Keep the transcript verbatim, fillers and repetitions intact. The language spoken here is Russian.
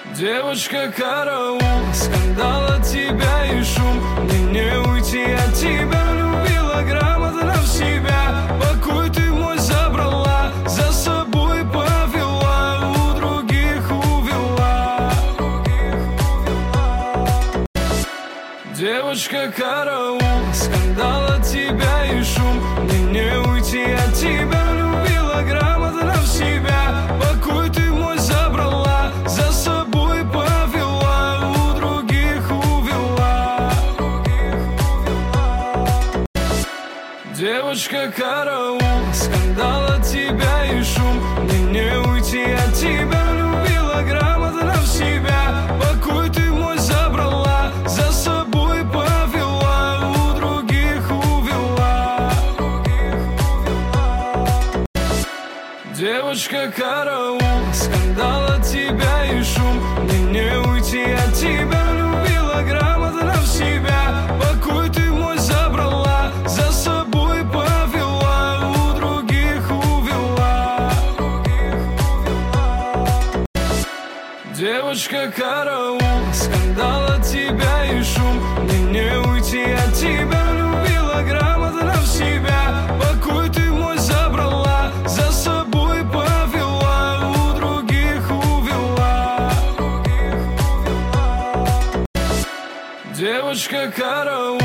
Девочка, караул, скандал от тебя и шум. Мне не уйти от тебя, любила грамотно в себя. Покой ты мой забрала, за собой повела, у других увела. Девочка, караул, скандал от тебя и шум. Мне не уйти от тебя, любила грамотно в себя. Покой ты мой забрала, за собой повела, у других увела. Девочка, караул, скандал от тебя и шум. Мне не уйти от тебя, любила грамотно в себя. Покой ты мой забрала, за собой повела, у других увела. Девочка, караул, скандал от тебя и шум. Мне не уйти от тебя, любила грамотно в себя. Покой ты мой забрала, за собой повела, у других увела. Девочка, караул, скандал от тебя и шум. Мне не уйти от тебя, любила грамотно в себя. Покой ты мой забрала, за собой повела, у других увела. Девочка, караул,